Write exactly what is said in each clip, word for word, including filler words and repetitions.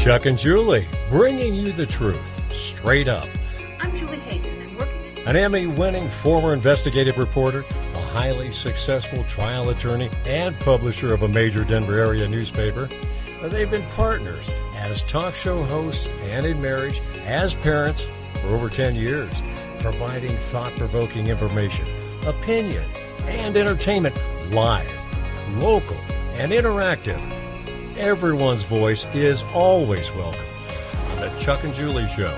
Chuck and Julie, bringing you the truth, straight up. I'm Julie Hayden, and working at... An Emmy-winning former investigative reporter, a highly successful trial attorney, and publisher of a major Denver area newspaper. They've been partners as talk show hosts and in marriage, as parents for over ten years, providing thought-provoking information, opinion, and entertainment live, local, and interactive. Everyone's voice is always welcome on the Chuck and Julie Show.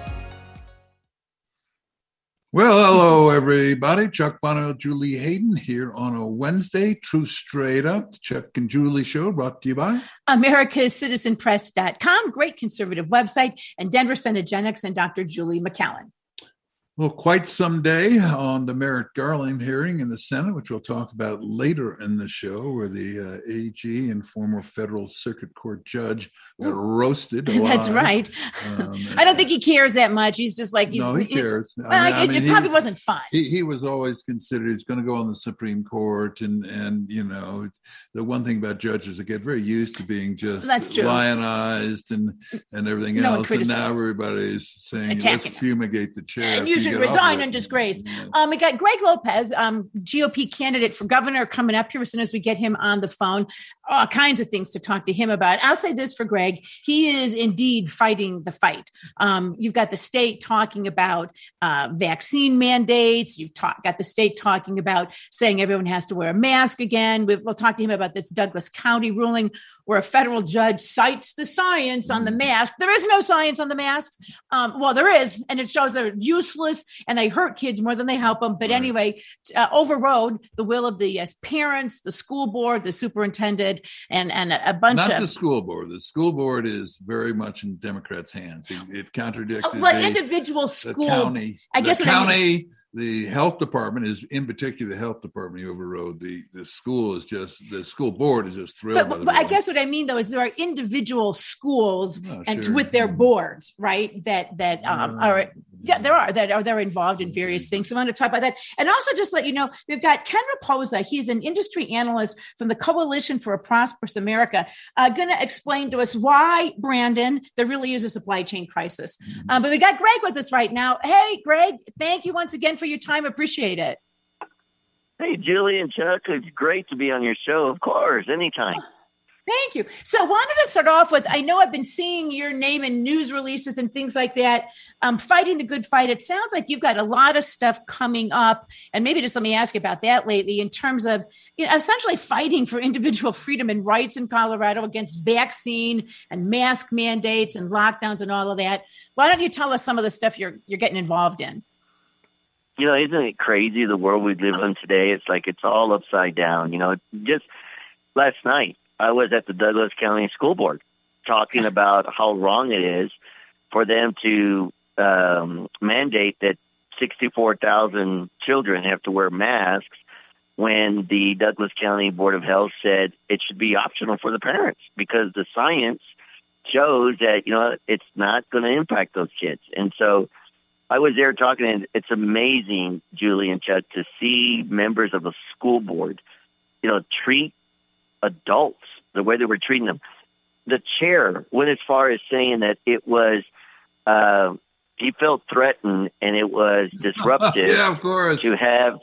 Well, hello, everybody. Chuck Bono, Julie Hayden here on a Wednesday. Truth Straight Up, the Chuck and Julie Show, brought to you by America's Citizen Press dot com, great conservative website, and Denver Senegenics and Doctor Julie McCallan. Well, quite some day on the Merrick Garland hearing in the Senate, which we'll talk about later in the show, where the uh, A G and former federal circuit court judge got roasted alive. That's right. Um, I don't think he cares that much. He's just like... He's, no, he cares. Well, I mean, I mean, it probably he, wasn't fun. He, he was always considered he's going to go on the Supreme Court. And, and you know, the one thing about judges, they get very used to being just That's true. lionized and, and everything no else. And now everybody's saying, Attacking let's fumigate the chair. And you should resign in disgrace. Um, we got Greg Lopez, um, G O P candidate for governor, coming up here as soon as we get him on the phone. All kinds of things to talk to him about. I'll say this for Greg. He is indeed fighting the fight. Um, you've got the state talking about uh, vaccine mandates. You've talk, got the state talking about saying everyone has to wear a mask again. We've, we'll talk to him about this Douglas County ruling where a federal judge cites the science on the mask. There is no science on the masks. Um, well, there is, and it shows they're useless and they hurt kids more than they help them. But right. anyway, uh, overrode the will of the uh, parents, the school board, the superintendent, and, and a, a bunch Not of... Not the school board. The school board is very much in Democrats' hands. It, it contradicted... Uh, well, the, individual school... The county, I guess the what county... I mean, The health department is, in particular, the health department overrode. The the school is just, the school board is just thrilled. But, by the but I ruling. guess what I mean, though, is there are individual schools Oh, and sure. with their boards, right, that that um, Uh, are... Yeah, there are that are they're involved in various things. So I want to talk about that. And also just let you know, we've got Ken Raposa. He's an industry analyst from the Coalition for a Prosperous America, uh, going to explain to us why, Brandon, there really is a supply chain crisis. Mm-hmm. Uh, but we got Greg with us right now. Hey, Greg, thank you once again for your time. Appreciate it. Hey, Julie and Chuck, it's great to be on your show. Of course, anytime. Thank you. So I wanted to start off with, I know I've been seeing your name in news releases and things like that, um, fighting the good fight. It sounds like you've got a lot of stuff coming up. And maybe just let me ask you about that lately in terms of, you know, essentially fighting for individual freedom and rights in Colorado against vaccine and mask mandates and lockdowns and all of that. Why don't you tell us some of the stuff you're you're getting involved in? You know, isn't it crazy the world we live in today? It's like it's all upside down. You know, just last night, I was at the Douglas County School Board talking about how wrong it is for them to um, mandate that sixty-four thousand children have to wear masks when the Douglas County Board of Health said it should be optional for the parents because the science shows that, you know, it's not going to impact those kids. And so I was there talking, and it's amazing, Julie and Chuck, to see members of a school board, you know, treat adults the way they were treating them. The chair went as far as saying that it was, uh, he felt threatened and it was disruptive yeah, of course. to have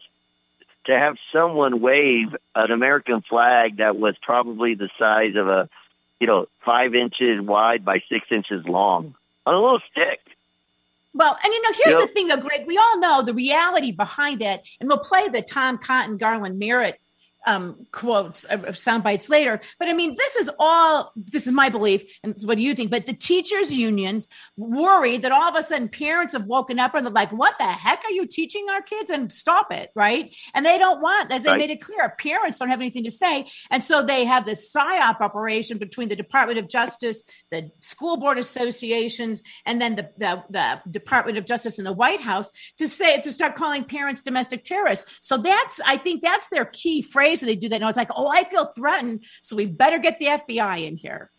to have someone wave an American flag that was probably the size of a, you know, five inches wide by six inches long on a little stick. Well, and you know, here's Yep. the thing, though, Greg. We all know the reality behind that, and we'll play the Tom Cotton Garland Merritt um, quotes, uh, sound bites later. But I mean, this is all, this is my belief. And what do you think? But the teachers unions worried that all of a sudden parents have woken up and they're like, what the heck are you teaching our kids? And stop it. Right. And they don't want, as they Right. made it clear, parents don't have anything to say. And so they have this PSYOP operation between the Department of Justice, the school board associations, and then the, the, the Department of Justice in the White House to say, to start calling parents domestic terrorists. So that's, I think that's their key phrase. So they do that. No, it's like, oh, I feel threatened, so we better get the F B I in here.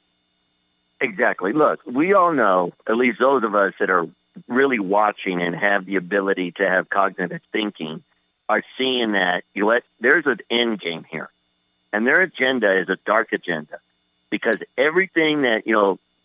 Exactly. Look, we all know, at least those of us that are really watching and have the ability to have cognitive thinking, are seeing that, you know what, there's an end game here. And their agenda is a dark agenda because everything that, you know,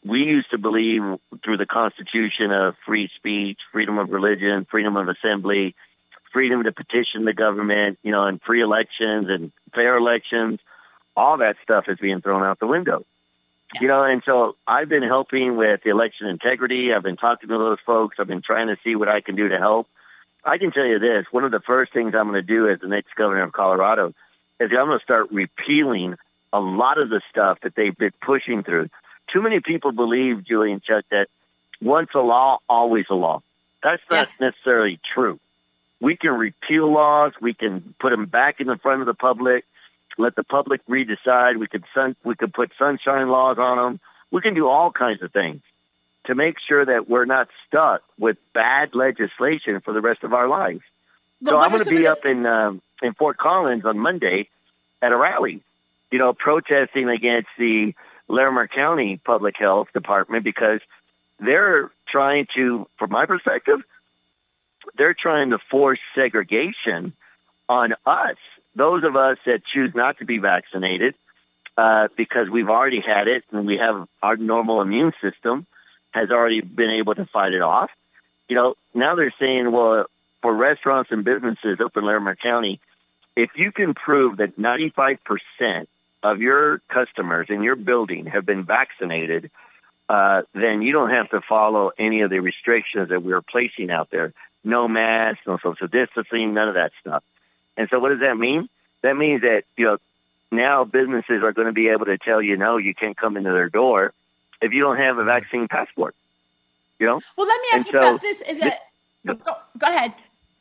we used to believe through the Constitution of free speech, freedom of religion, freedom of assembly, freedom to petition the government, you know, and free elections and fair elections. All that stuff is being thrown out the window. Yeah. You know, and so I've been helping with election integrity. I've been talking to those folks. I've been trying to see what I can do to help. I can tell you this, one of the first things I'm going to do as the next governor of Colorado is I'm going to start repealing a lot of the stuff that they've been pushing through. Too many people believe, Julie and Chuck, that once a law, always a law. That's not yeah. necessarily true. We can repeal laws. We can put them back in the front of the public, let the public redecide. We could sun, we could put sunshine laws on them. We can do all kinds of things to make sure that we're not stuck with bad legislation for the rest of our lives. But so I'm going to be up in um, in Fort Collins on Monday at a rally, you know, protesting against the Larimer County Public Health Department because they're trying to, from my perspective, they're trying to force segregation on us, those of us that choose not to be vaccinated uh, because we've already had it and we have our normal immune system has already been able to fight it off. You know, now they're saying, well, for restaurants and businesses up in Larimer County, if you can prove that ninety-five percent of your customers in your building have been vaccinated, uh, then you don't have to follow any of the restrictions that we're placing out there. No masks, no social distancing, none of that stuff. And so what does that mean? That means that, you know, now businesses are going to be able to tell you, no, you can't come into their door if you don't have a vaccine passport, you know? Well, let me ask and you so, about this. Is that, this, go, go ahead.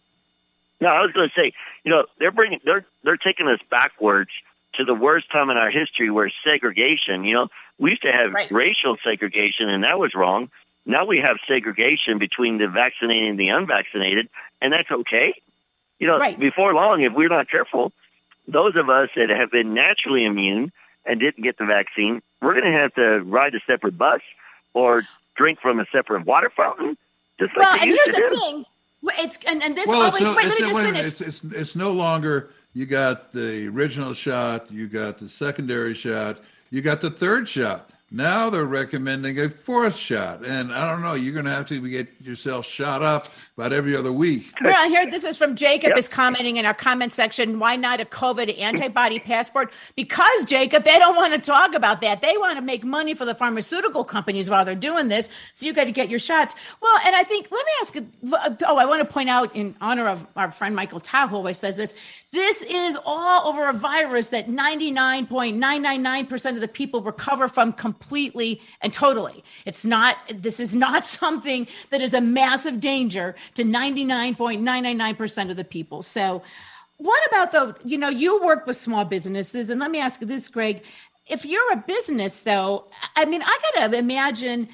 No, I was going to say, you know, they're bringing, they're, they're taking us backwards to the worst time in our history where segregation, you know, we used to have right. racial segregation and that was wrong. Now we have segregation between the vaccinated and the unvaccinated, and that's okay. You know, right. before long, if we're not careful, those of us that have been naturally immune and didn't get the vaccine, we're going to have to ride a separate bus or drink from a separate water fountain. Just like well, and here's the do. thing. It's and, and this well, always no, wait, let me no, just wait finish. It's, it's it's no longer you got the original shot, you got the secondary shot, you got the third shot. Now they're recommending a fourth shot. And I don't know, you're going to have to get yourself shot up about every other week. Well, here, this is from Jacob yep. is commenting in our comment section, why not a COVID antibody passport? Because, Jacob, they don't want to talk about that. They want to make money for the pharmaceutical companies while they're doing this. So you got to get your shots. Well, and I think, let me ask, oh, I want to point out in honor of our friend Michael Tao, who always says this, this is all over a virus that ninety-nine point nine nine nine percent of the people recover from completely and totally. It's not, this is not something that is a massive danger to ninety-nine point nine nine nine percent of the people. So what about the, you know, you work with small businesses, and let me ask you this, Greg, if you're a business though, I mean, I got to imagine,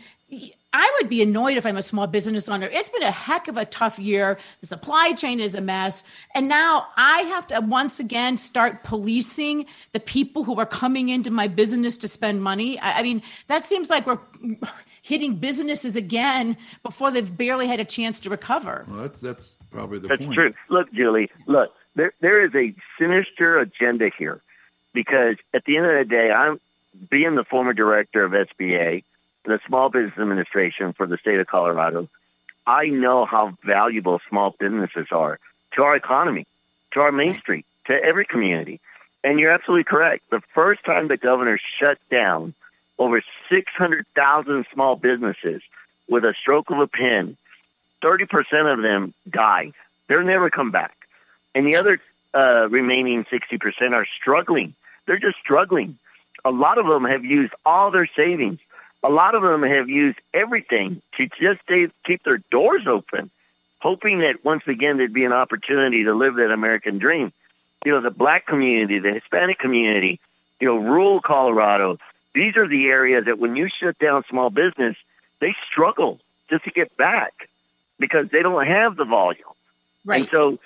I would be annoyed if I'm a small business owner. It's been a heck of a tough year. The supply chain is a mess. And now I have to once again start policing the people who are coming into my business to spend money. I, I mean, that seems like we're hitting businesses again before they've barely had a chance to recover. Well, that's, that's probably the that's point. That's true. Look, Julie, look, there there is a sinister agenda here because at the end of the day, I'm being the former director of S B A, the Small Business Administration for the state of Colorado. I know how valuable small businesses are to our economy, to our Main Street, to every community. And you're absolutely correct. The first time the governor shut down over six hundred thousand small businesses with a stroke of a pen, thirty percent of them die. They'll never come back. And the other uh, remaining sixty percent are struggling. They're just struggling. A lot of them have used all their savings. A lot of them have used everything to just stay, keep their doors open, hoping that once again there'd be an opportunity to live that American dream. You know, the black community, the Hispanic community, you know, rural Colorado, these are the areas that when you shut down small business, they struggle just to get back because they don't have the volume. Right. And so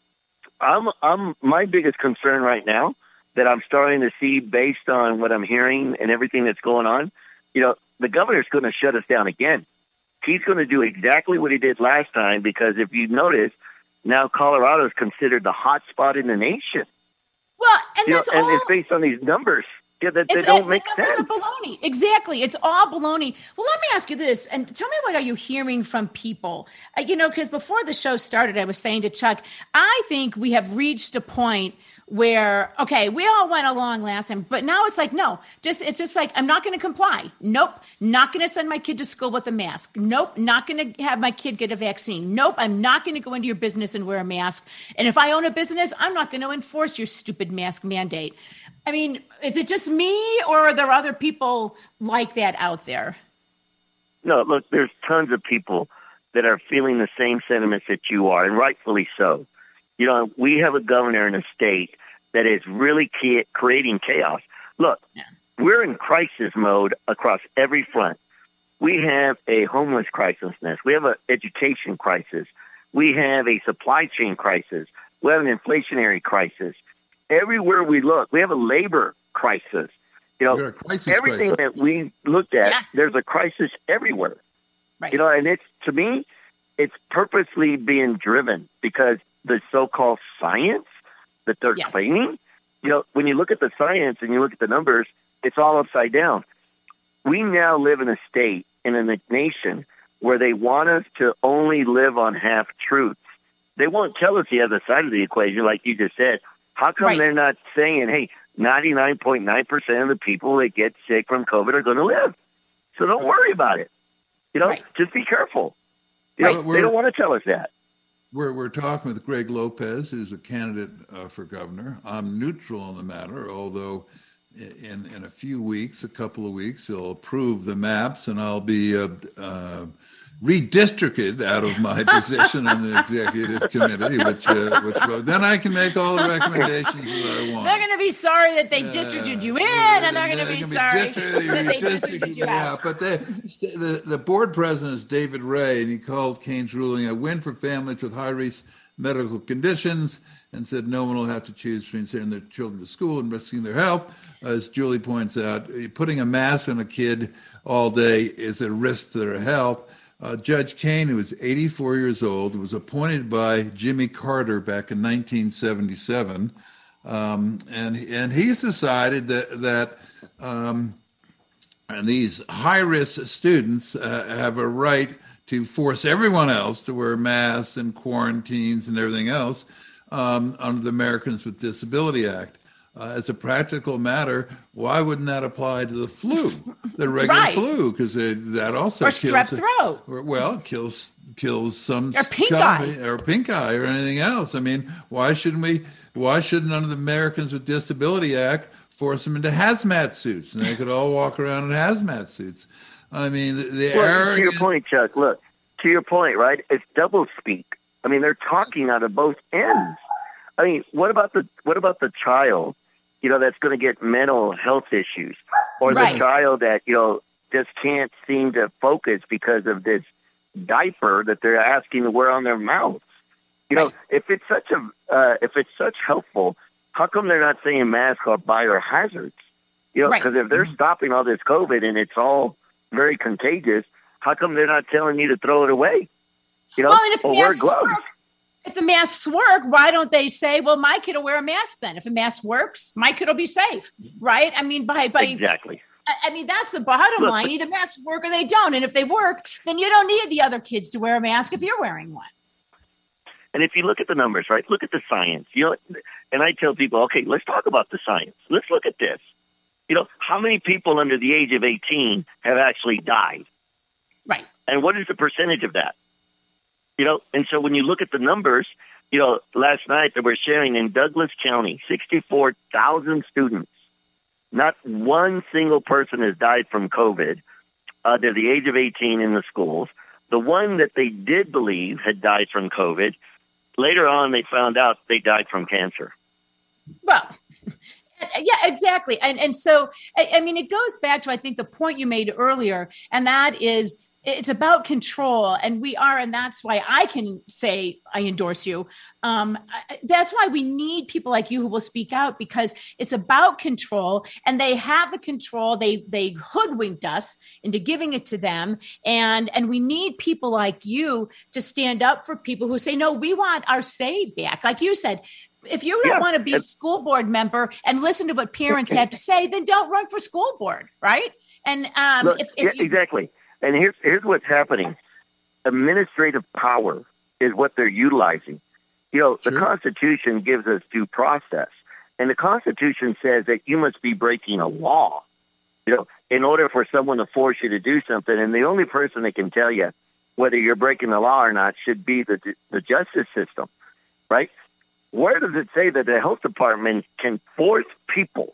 I'm, I'm, my biggest concern right now that I'm starting to see based on what I'm hearing and everything that's going on, you know, the governor's going to shut us down again. He's going to do exactly what he did last time because if you notice, now Colorado is considered the hot spot in the nation. Well, and you that's know, all. And it's based on these numbers. Yeah, that they It's, don't it, make the numbers sense. are baloney. Exactly. It's all baloney. Well, let me ask you this, and tell me what are you hearing from people? Uh, you know, because before the show started, I was saying to Chuck, I think we have reached a point where, okay, we all went along last time, but now it's like, no, just it's just like, I'm not going to comply. Nope. Not going to send my kid to school with a mask. Nope. Not going to have my kid get a vaccine. Nope. I'm not going to go into your business and wear a mask. And if I own a business, I'm not going to enforce your stupid mask mandate. I mean, is it just me or are there other people like that out there? No, look, there's tons of people that are feeling the same sentiments that you are, and rightfully so. You know, we have a governor in a state that is really key, creating chaos. Look, yeah. We're in crisis mode across every front. We have a homeless crisis. We have an education crisis. We have a supply chain crisis. We have an inflationary crisis. Everywhere we look, we have a labor crisis. You know, everything crisis. that we looked at, yeah. there's a crisis everywhere. Right. You know, and it's, to me, it's purposely being driven because the so-called science that they're yeah. claiming, you know, when you look at the science and you look at the numbers, it's all upside down. We now live in a state, in a nation, where they want us to only live on half-truths. They won't tell us the other side of the equation, like you just said. How come right. they're not saying, hey, ninety-nine point nine percent of the people that get sick from COVID are going to live? So don't worry about it. You know, right. just be careful. You right. know, they don't want to tell us that. We're we're talking with Greg Lopez, who's a candidate uh, for governor. I'm neutral on the matter, although in in a few weeks, a couple of weeks, they'll approve the maps, and I'll be uh, uh, redistricted out of my position on the executive committee, which uh, which then I can make all the recommendations that I want. They're going to be sorry that they districted you in, uh, and they're going to be sorry be that they districted you out. But they, the the board president is David Ray, and he called Kane's ruling a win for families with high-risk medical conditions, and said no one will have to choose between sending their children to school and risking their health. As Julie points out, putting a mask on a kid all day is a risk to their health. Uh, Judge Kane, who was eighty-four years old, was appointed by Jimmy Carter back in nineteen seventy-seven, um, and and he's decided that that um, and these high-risk students uh, have a right to force everyone else to wear masks and quarantines and everything else um, under the Americans with Disability Act. Uh, as a practical matter, why wouldn't that apply to the flu, the regular right. flu? Because that also or kills strep throat. Or, well, kills kills some or pink company, eye or pink eye or anything else. I mean, why shouldn't we? Why shouldn't under the Americans with Disability Act force them into hazmat suits, and they could all walk around in hazmat suits? I mean, the, the well, arrogant... to your point, Chuck. Look, to your point, right? It's double speak. I mean, they're talking out of both ends. I mean, what about the what about the child? You know, that's going to get mental health issues, or right. the child that, you know, just can't seem to focus because of this diaper that they're asking to wear on their mouths. You right. know, if it's such a, uh, if it's such helpful, how come they're not saying masks are biohazards? You know, because right. if they're stopping all this COVID and it's all very contagious, how come they're not telling you to throw it away? You know, well, and if or wear gloves. Work, If the masks work, why don't they say, well, my kid will wear a mask then? If a mask works, my kid will be safe, right? I mean, by, by Exactly. I, I mean, that's the bottom Look, line. Either masks work or they don't. And if they work, then you don't need the other kids to wear a mask if you're wearing one. And if you look at the numbers, right, look at the science. You know, and I tell people, okay, let's talk about the science. Let's look at this. You know, how many people under the age of eighteen have actually died? Right. And what is the percentage of that? You know, and so when you look at the numbers, you know, last night they were sharing in Douglas County, sixty-four thousand students. Not one single person has died from COVID under the age of eighteen in the schools. The one that they did believe had died from COVID, later on they found out they died from cancer. Well, yeah, exactly. And and so, I, I mean, it goes back to, I think, the point you made earlier, and that is, it's about control, and we are, and that's why I can say I endorse you. Um, that's why we need people like you who will speak out, because it's about control, and they have the control. They they hoodwinked us into giving it to them, and and we need people like you to stand up for people who say, no, we want our say back. Like you said, If you don't Yeah. want to be a school board member and listen to what parents have to say, then don't run for school board, right? And um, Look, if, if yeah, you, exactly. And here's here's what's happening. Administrative power is what they're utilizing. You know, the Sure. Constitution gives us due process, and the Constitution says that you must be breaking a law, you know, in order for someone to force you to do something. And the only person that can tell you whether you're breaking the law or not should be the the justice system, right? Where does it say that the health department can force people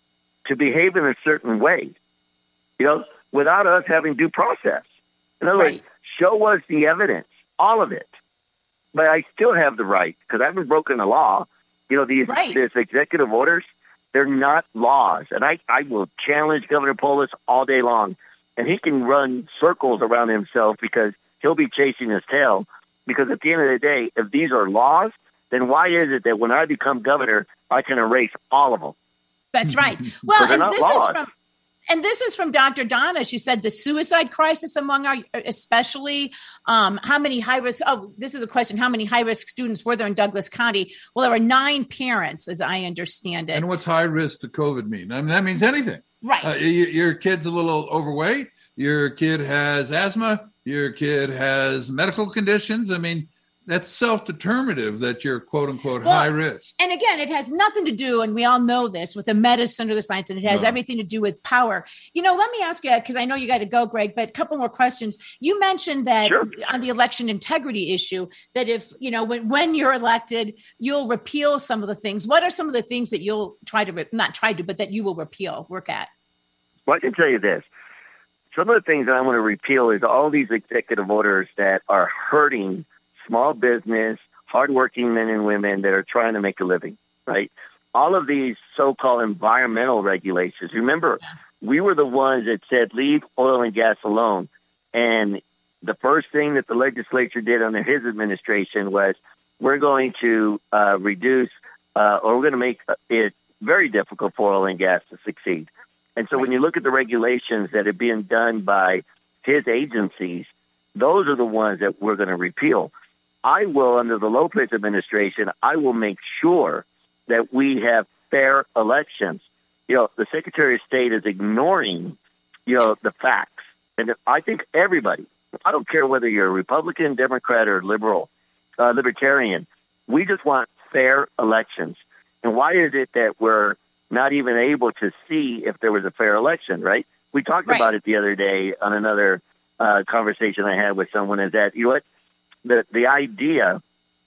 to behave in a certain way, you know, without us having due process? In other Right. words, show us the evidence, all of it. But I still have the right, because I haven't broken the law. You know, these, Right. these executive orders, they're not laws. And I, I will challenge Governor Polis all day long. And he can run circles around himself because he'll be chasing his tail. Because at the end of the day, if these are laws, then why is it that when I become governor, I can erase all of them? that's right. Well, they're and not this laws. is from, and this is from Doctor Donna. She said the suicide crisis among our, especially um, how many high risk. Oh, this is a question. How many high risk students were there in Douglas County? Well, there were nine parents, as I understand it. And what's high risk to COVID mean? I mean, that means anything. Right. Uh, y- your kid's a little overweight. Your kid has asthma. Your kid has medical conditions. I mean, that's self-determinative that you're quote unquote Well, high risk. And again, it has nothing to do, and we all know this, with the medicine or the science, and it has No. everything to do with power. You know, let me ask you, because I know you got to go, Greg, but a couple more questions. You mentioned that Sure. on the election integrity issue, that if, you know, when, when you're elected, you'll repeal some of the things. What are some of the things that you'll try to, re- not try to, but that you will repeal, work at? Well, I can tell you this. Some of the things that I want to repeal is all these executive orders that are hurting small business, hardworking men and women that are trying to make a living, right? All of these so-called environmental regulations. Remember, we were the ones that said, leave oil and gas alone. And the first thing that the legislature did under his administration was, we're going to uh, reduce uh, or we're going to make it very difficult for oil and gas to succeed. And so when you look at the regulations that are being done by his agencies, those are the ones that we're going to repeal. I will, under the Lopez administration, I will make sure that we have fair elections. You know, the Secretary of State is ignoring, you know, the facts. And I think everybody, I don't care whether you're a Republican, Democrat, or liberal, uh, libertarian, we just want fair elections. And why is it that we're not even able to see if there was a fair election, right? We talked Right. about it the other day on another uh, conversation I had with someone, is that, you know what, the, the idea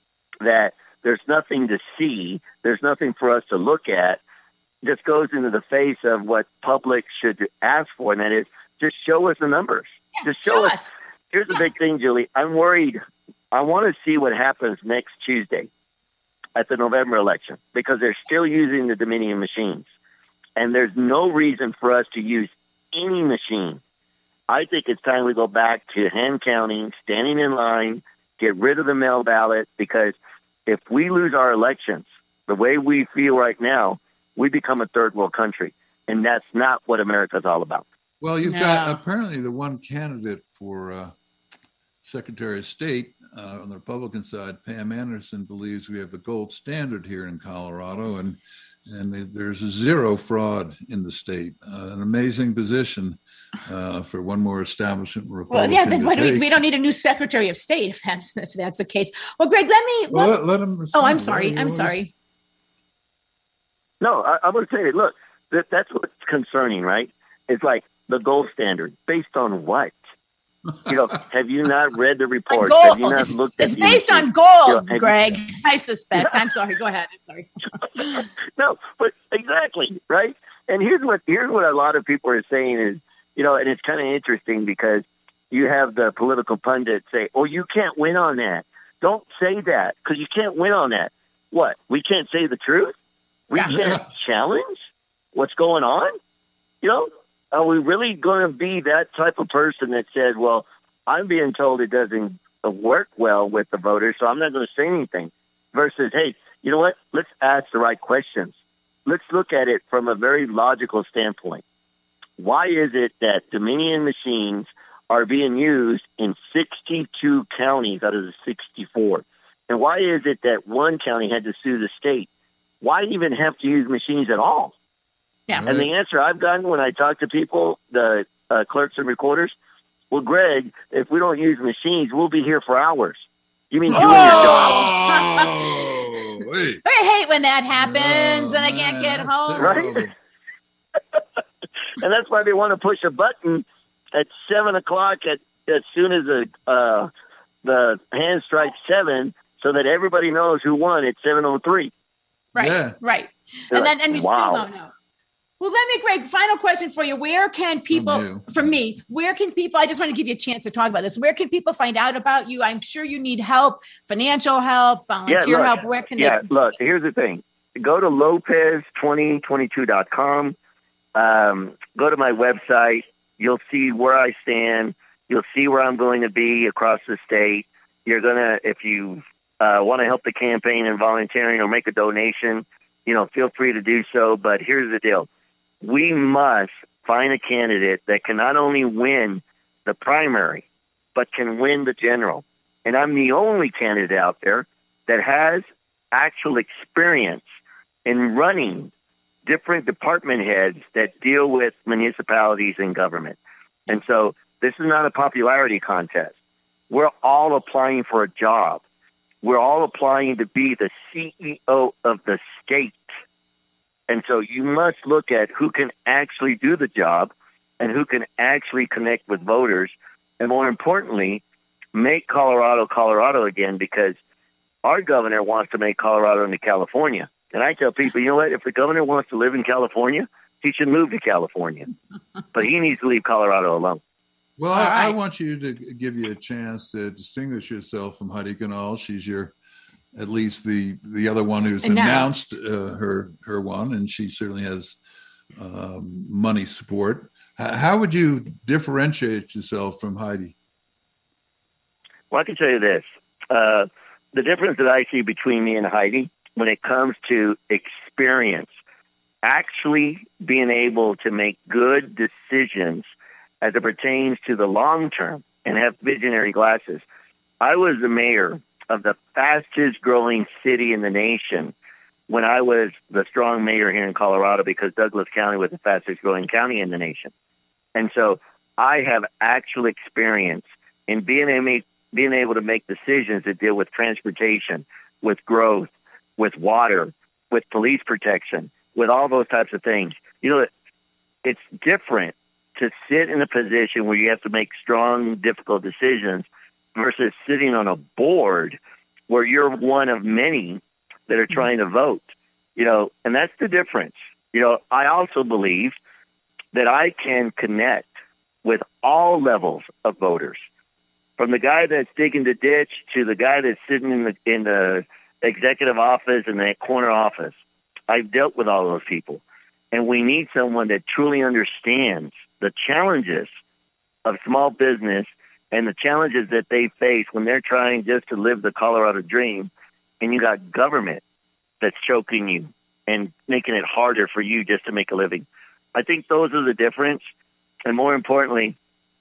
that there's nothing to see, there's nothing for us to look at, just goes into the face of what public should ask for, and that is, just show us the numbers. Yeah, just show, show us. us. Here's the Yeah. big thing, Julie. I'm worried. I want to see what happens next Tuesday at the November election, because they're still using the Dominion machines. And there's no reason for us to use any machine. I think it's time we go back to hand counting, standing in line, get rid of the mail ballot, because if we lose our elections the way we feel right now, we become a third world country. And that's not what America's all about. Well, you've No. got apparently the one candidate for uh, Secretary of State uh, on the Republican side, Pam Anderson, believes we have the gold standard here in Colorado, and and there's a zero fraud in the state. Uh, an amazing position uh, for one more establishment Well, Republican. yeah, then to what do we, take. we don't need a new Secretary of State if that's if that's the case. Well, Greg, let me. Well, let- let, let him oh, I'm respond. sorry. Let- I'm let- sorry. No, I, I would say, look, that, that's what's concerning, right? It's like the gold standard. Based on what? You know, have you not read the On report? gold. Have you not It's, looked it's at based the- on gold, You know, have you- Greg. I suspect. I'm sorry. Go ahead. I'm sorry. No, but exactly, right? And here's what here's what a lot of people are saying is, you know, and it's kind of interesting because you have the political pundits say, "Oh, you can't win on that. Don't say that because you can't win on that." What? We can't say the truth? We Yeah. can't challenge what's going on? You know, are we really going to be that type of person that says, "Well, I'm being told it doesn't work well with the voters, so I'm not going to say anything," versus, "Hey, you know what? Let's ask the right questions. Let's look at it from a very logical standpoint. Why is it that Dominion machines are being used in sixty-two counties out of the sixty-four? And why is it that one county had to sue the state why even have to use machines at all? Yeah. And the answer I've gotten when I talk to people, the uh, clerks and recorders, well, Greg, if we don't use machines, we'll be here for hours. You mean doing Oh! your job? Oh, wait. I hate when that happens Oh, and I can't man, get that's home. terrible. Right? And that's why they want to push a button at seven o'clock at as soon as the uh, the hand strikes seven, so that everybody knows who won at seven oh three. Right, Yeah. right. They're And then like, and we wow. still don't know. Well, let me, Greg, final question for you. Where can people, From you. from me, where can people, I just want to give you a chance to talk about this. Where can people find out about you? I'm sure you need help, financial help, volunteer look, help. Where can Yeah, they? look, here's the thing. Go to lopez twenty twenty-two dot com. Um, go to my website. You'll see where I stand. You'll see where I'm going to be across the state. You're going to, if you uh, want to help the campaign and volunteering or make a donation, you know, feel free to do so. But here's the deal. We must find a candidate that can not only win the primary, but can win the general. And I'm the only candidate out there that has actual experience in running different department heads that deal with municipalities and government. And so this is not a popularity contest. We're all applying for a job. We're all applying to be the C E O of the state. And so you must look at who can actually do the job and who can actually connect with voters. And more importantly, make Colorado, Colorado again, because our governor wants to make Colorado into California. And I tell people, you know what? If the governor wants to live in California, he should move to California. But he needs to leave Colorado alone. Well, All I, I right. want you to give you a chance to distinguish yourself from Heidi Canal. She's your, at least the the other one who's Announced. announced, uh, her her one, and she certainly has um, money support. H- how would you differentiate yourself from Heidi? Well, I can tell you this. Uh, the difference that I see between me and Heidi when it comes to experience, actually being able to make good decisions as it pertains to the long term and have visionary glasses. I was the mayor of the fastest growing city in the nation when I was the strong mayor here in Colorado, because Douglas County was the fastest growing county in the nation. And so I have actual experience in being able, being able to make decisions that deal with transportation, with growth, with water, with police protection, with all those types of things. You know, it's different to sit in a position where you have to make strong, difficult decisions versus sitting on a board where you're one of many that are trying to vote. You know, and that's the difference. You know, I also believe that I can connect with all levels of voters, from the guy that's digging the ditch to the guy that's sitting in the in the executive office and that corner office. I've dealt with all those people. And we need someone that truly understands the challenges of small business and the challenges that they face when they're trying just to live the Colorado dream. And you got government that's choking you and making it harder for you just to make a living. I think those are the difference. And more importantly,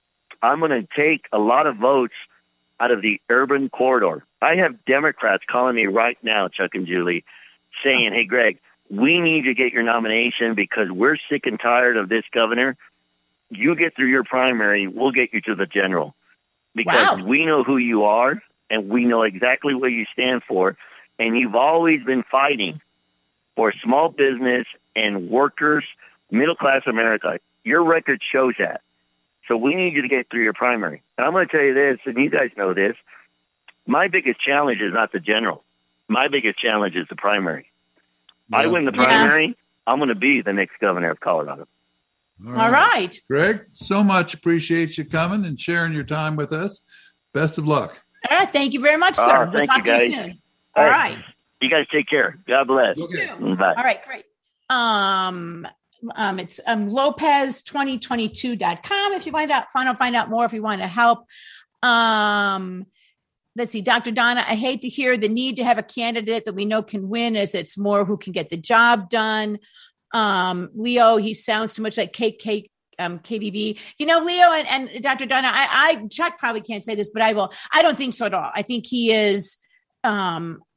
I'm going to take a lot of votes out of the urban corridor. I have Democrats calling me right now, Chuck and Julie, saying, hey, Greg, we need to get your nomination because we're sick and tired of this governor. You get through your primary, we'll get you to the general. Because Wow. we know who you are, and we know exactly what you stand for. And you've always been fighting for small business and workers, middle-class America. Your record shows that. So we need you to get through your primary. And I'm going to tell you this, and you guys know this. My biggest challenge is not the general. My biggest challenge is the primary. Yeah. I win the Yeah. primary, I'm going to be the next governor of Colorado. All right. Greg, so much appreciate you coming and sharing your time with us. Best of luck. All right. Thank you very much, Oh, sir. We'll thank talk you, to you guys. soon. All Hey, right. You guys take care. God bless. Okay. Bye. All right, great. Um, um, it's um, Lopez twenty twenty-two dot com if you find out, find out, find out more if you want to help. Um, let's see, Doctor Donna, I hate to hear the need to have a candidate that we know can win, as it's more who can get the job done. Um, Leo, he sounds too much like K K. Um, K B B, you know, Leo and, and Doctor Donna, I, I, Chuck probably can't say this, but I will. I don't think so at all. I think he is, um,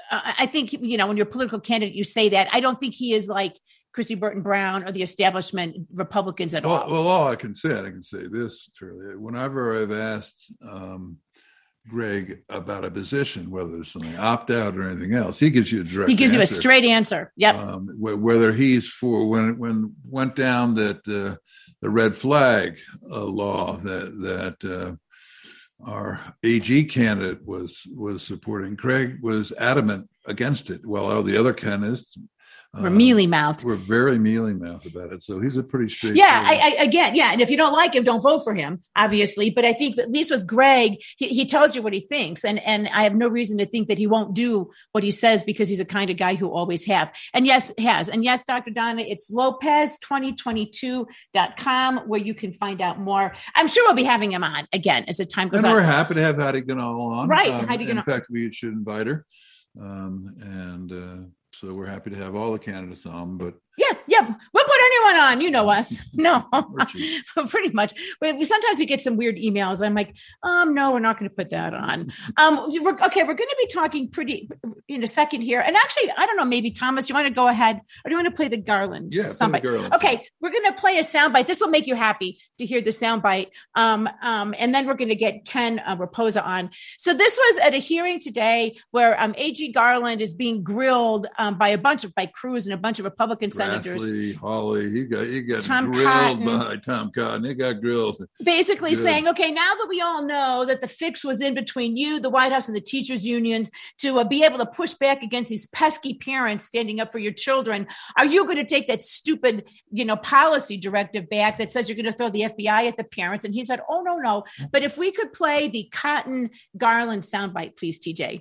uh, I think, you know, when you're a political candidate, you say that. I don't think he is like Christy Burton Brown or the establishment Republicans at well, all. Well, all I can say, I can say this, Shirley. Whenever I've asked um, Greg about a position, whether it's something opt out or anything else, he gives you a direct. He gives answer. you a straight answer. Yep. Um, whether he's for when when went down that uh, the red flag uh, law that that uh, our A G candidate was was supporting, Craig was adamant against it. Well, all the other candidates. We're mealy mouthed. We're very mealy mouthed about it. So he's a pretty straight. Yeah, I, I, again, yeah. And if you don't like him, don't vote for him, obviously. But I think that at least with Greg, he, he tells you what he thinks. And, and I have no reason to think that he won't do what he says because he's a kind of guy who always have. And yes, has. And yes, Doctor Donna, it's Lopez twenty twenty-two dot com where you can find out more. I'm sure we'll be having him on again as the time goes and on. We're happy to have Heidi Ganal on. Right. Um, Heidi in Ganal. fact, we should invite her. Um, and, uh, So we're happy to have all the candidates on, but yeah, yeah, we'll put anyone on. You know us. No, pretty much. We, sometimes we get some weird emails. I'm like, um, no, we're not going to put that on. Um, we're, okay, we're going to be talking pretty in a second here. And actually, I don't know, maybe Thomas, you want to go ahead, or do you want to play the Garland yeah, soundbite? Garland. Okay, we're going to play a soundbite. This will make you happy to hear the soundbite. Um, um, and then we're going to get Ken uh, Raposa on. So this was at a hearing today where um, A G Garland is being grilled um, by a bunch of by Cruz and a bunch of Republican senators. Grassley, Hawley, he got he got Tom grilled Cotton. by Tom Cotton. He got grilled. Basically Good. saying, okay, now that we all know that the fix was in between you, the White House, and the teachers' unions to uh, be able to push back against these pesky parents standing up for your children, are you going to take that stupid, you know, policy directive back that says you're going to throw the F B I at the parents? And he said, oh, no, no. But if we could play the Cotton Garland soundbite, please, T J.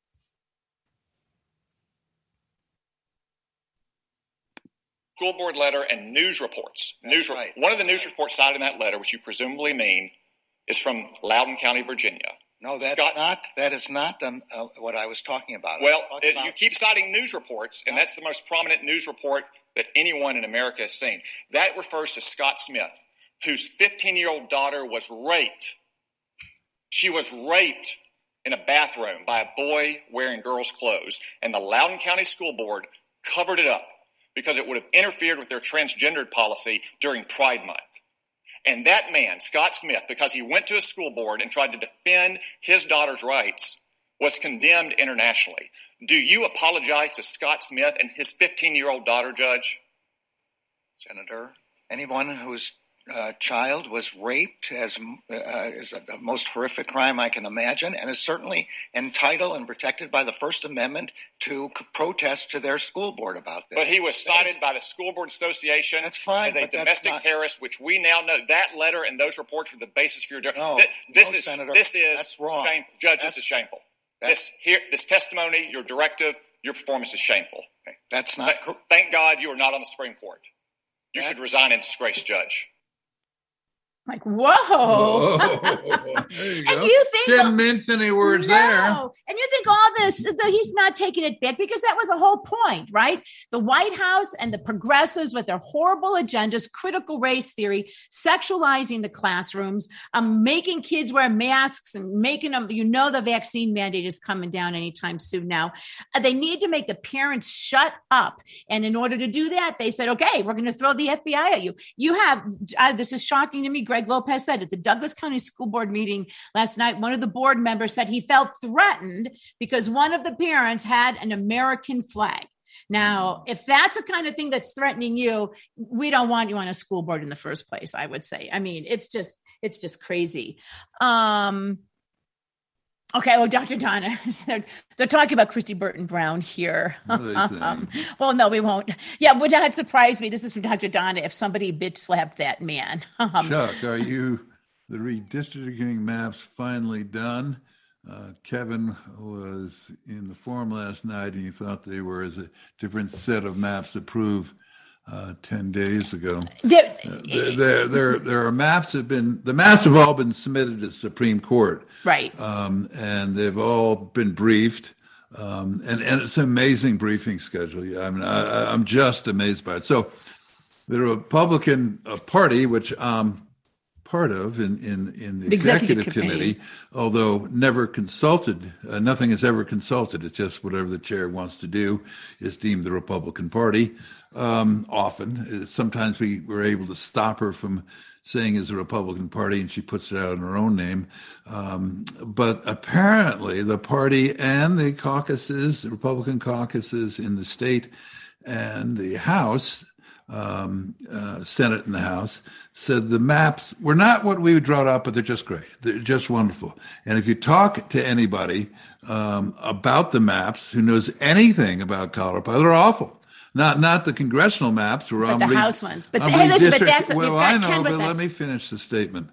School board letter and news reports. That's News right. One of the news reports cited in that letter, which you presumably mean, is from Loudoun County, Virginia. No, that's Scott, not. That is not um, uh, what I was talking about. Well, I was talking it, about, you keep citing news reports, and that's the most prominent news report that anyone in America has seen. That refers to Scott Smith, whose fifteen-year-old daughter was raped. She was raped in a bathroom by a boy wearing girls' clothes, and the Loudoun County School Board covered it up because it would have interfered with their transgendered policy during Pride Month. And that man, Scott Smith, because he went to a school board and tried to defend his daughter's rights, was condemned internationally. Do you apologize to Scott Smith and his fifteen-year-old daughter, Judge? Senator, anyone whose uh, child was raped as, uh, is a, the most horrific crime I can imagine, and is certainly entitled and protected by the First Amendment to c- protest to their school board about this. But he was That cited is- by the School Board Association That's fine, as a but that's domestic not- terrorist, which we now know that letter and those reports were the basis for your judgment. No, Th- this no, is Senator, this is that's wrong. shameful. Judge, That's- this is shameful. that's- This here, this testimony, your directive, your performance is shameful. That's not Th- cor- Thank God you are not on the Supreme Court. You That- should resign in disgrace, Judge. Like, whoa. Oh, there you And go. you think Didn't mince any words no. there. And you think all this, that he's not taking it back because that was the whole point, right? The White House and the progressives with their horrible agendas, critical race theory, sexualizing the classrooms, um, making kids wear masks and making them, you know, the vaccine mandate is coming down anytime soon now. Uh, they need to make the parents shut up. And in order to do that, they said, okay, we're going to throw the F B I at you. You have, uh, this is shocking to me, Greg Lopez said at the Douglas County School Board meeting last night, one of the board members said he felt threatened because one of the parents had an American flag. Now, if that's the kind of thing that's threatening you, we don't want you on a school board in the first place, I would say. I mean, it's just, it's just crazy. Um, Okay, well, Doctor Donna, they're, they're talking about Christy Burton Brown here. What are they saying? um, well, no, we won't. Yeah, would not surprise me. This is from Doctor Donna. If somebody bitch slapped that man. Um, Chuck, are you the redistricting maps finally done? Uh, Kevin was in the forum last night, and he thought they were as a different set of maps approved uh, ten days ago. there, Uh, there, there, there, there are maps have been the maps have all been submitted to the Supreme Court, right. um, and they've all been briefed. Um, and, and it's an amazing briefing schedule. Yeah, I mean, I, I'm just amazed by it. So, the Republican uh, Party, which um, part of in, in, in the, the executive, executive committee. committee, although never consulted. Uh, nothing is ever consulted. It's just whatever the chair wants to do is deemed the Republican Party. Um, often, sometimes we were able to stop her from saying is the Republican Party, and she puts it out in her own name. Um, but apparently the party and the caucuses, the Republican caucuses in the state and the House, um, uh, Senate and the House, said the maps were not what we would draw up, but they're just great. They're just wonderful. And if you talk to anybody um, about the maps who knows anything about Colorado, they're awful. Not not the congressional maps, where but I'm the re- House ones. But I'm hey, listen, but redistrict- that's what well, we've got I know, Ken but with let us. me finish the statement.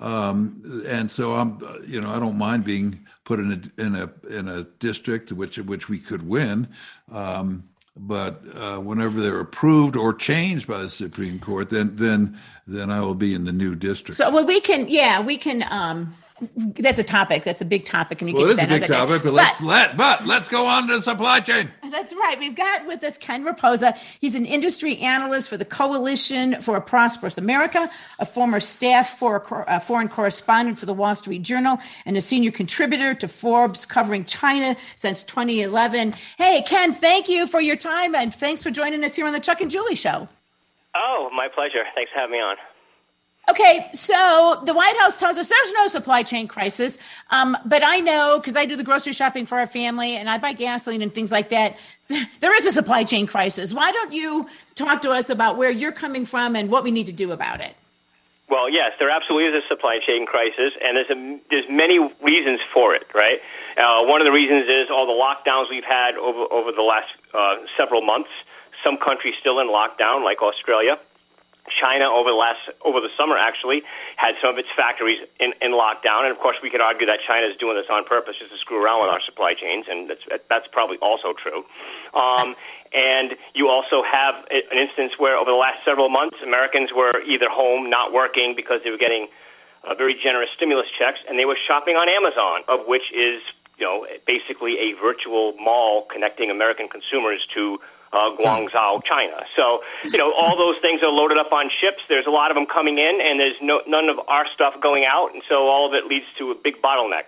Um, and so I'm, uh, you know, I don't mind being put in a in a in a district which which we could win. Um, but uh, whenever they're approved or changed by the Supreme Court, then then then I will be in the new district. So well, we can, yeah, we can. Um, that's a topic. That's a big topic, and we well, get it is to a that big another topic, day. but let's let but let's go on to the supply chain. That's right. We've got with us Ken Raposa. He's an industry analyst for the Coalition for a Prosperous America, a former staff for a foreign correspondent for the Wall Street Journal, and a senior contributor to Forbes covering China since twenty eleven. Hey, Ken, thank you for your time, and thanks for joining us here on the Chuck and Julie Show. Oh, my pleasure. Thanks for having me on. Okay, so the White House tells us there's no supply chain crisis, um, but I know because I do the grocery shopping for our family and I buy gasoline and things like that, th- there is a supply chain crisis. Why don't you talk to us about where you're coming from and what we need to do about it? Well, yes, there absolutely is a supply chain crisis, and there's a, there's many reasons for it, right? Uh, one of the reasons is all the lockdowns we've had over, over the last uh, several months. Some countries still in lockdown, like Australia. China over the last over the summer actually had some of its factories in, in lockdown, and of course we could argue that China is doing this on purpose just to screw around with our supply chains, and that's that's probably also true. Um, and you also have an instance where over the last several months Americans were either home not working because they were getting uh, very generous stimulus checks, and they were shopping on Amazon, of which is you know basically a virtual mall connecting American consumers to Uh, Guangzhou, China. So, you know, all those things are loaded up on ships. There's a lot of them coming in, and there's no, none of our stuff going out, and so all of it leads to a big bottleneck.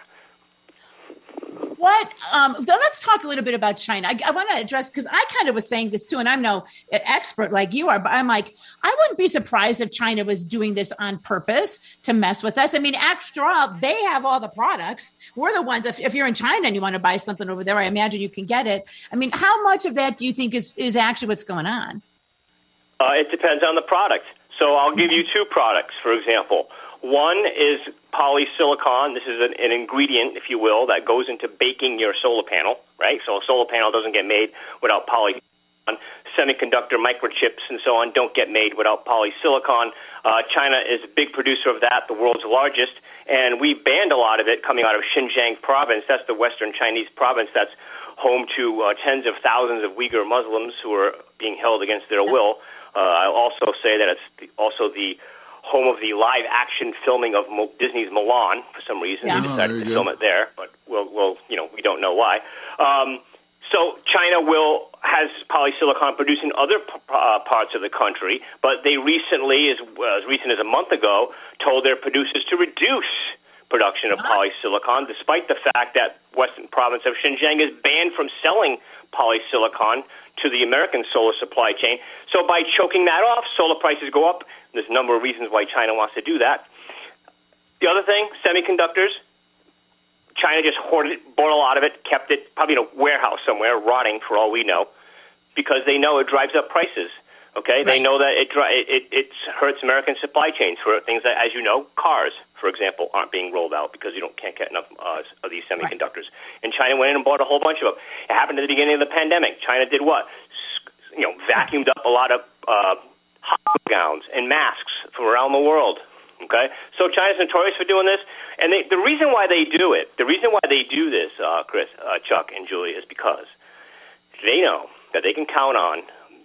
What? Um, so let's talk a little bit about China. I, I want to address, because I kind of was saying this too, and I'm no expert like you are, but I'm like, I wouldn't be surprised if China was doing this on purpose to mess with us. I mean, after all, they have all the products. We're the ones, if, if you're in China and you want to buy something over there, I imagine you can get it. I mean, how much of that do you think is, is actually what's going on? Uh, it depends on the product. So I'll give you two products, for example. One is polysilicon. This is an, an ingredient, if you will, that goes into baking your solar panel, right? So a solar panel doesn't get made without polysilicon. Semiconductor microchips and so on don't get made without polysilicon. Uh, China is a big producer of that, the world's largest, and we banned a lot of it coming out of Xinjiang province. That's the western Chinese province that's home to uh, tens of thousands of Uyghur Muslims who are being held against their will. Uh, I'll also say that it's the, also the home of the live-action filming of Mo- Disney's Mulan. For some reason, yeah. they Oh, decided to film it there, but we'll, we'll, you know, we don't know why. Um, so China will has polysilicon produced in other p- uh, parts of the country, but they recently, as, uh, as recent as a month ago, told their producers to reduce production of polysilicon, despite the fact that western province of Xinjiang is banned from selling polysilicon to the American solar supply chain. So by choking that off, solar prices go up. There's a number of reasons why China wants to do that. The other thing, semiconductors. China just hoarded it, bought a lot of it, kept it probably in a warehouse somewhere, rotting for all we know, because they know it drives up prices. Okay, right. They know that it, it it hurts American supply chains for things that, as you know, cars, for example, aren't being rolled out because you don't can't get enough uh, of these semiconductors. Right. And China went in and bought a whole bunch of them. It happened at the beginning of the pandemic. China did what? You know, vacuumed up a lot of uh, hospital gowns and masks from around the world. Okay, so China's notorious for doing this, and they, the reason why they do it, the reason why they do this, uh, Chris, uh, Chuck, and Julie, is because they know that they can count on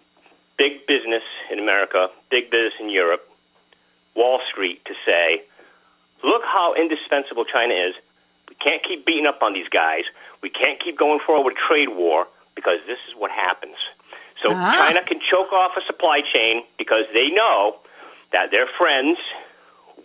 big business in America, big business in Europe, Wall Street to say, look how indispensable China is. We can't keep beating up on these guys. We can't keep going forward with trade war because this is what happens. So uh-huh. China can choke off a supply chain because they know that their friends